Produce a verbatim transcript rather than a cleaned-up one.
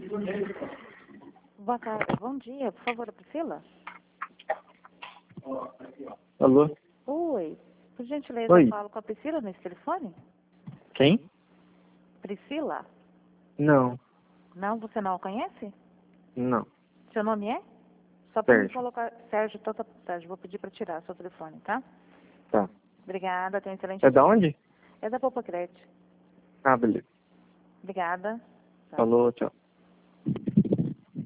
Boa tarde, bom dia, por favor, a Priscila? Alô? Oi, por gentileza, Oi. eu falo com a Priscila nesse telefone? Quem? Priscila? Não, Não, você não a conhece? não. Seu nome é? Só para me Sérgio. colocar... Sérgio, toda tarde, vou pedir para tirar seu telefone, tá? Tá. Obrigada, tenha um excelente É dia. da onde? É da Popocrete. Ah, beleza. Obrigada. Tá. Falou, tchau.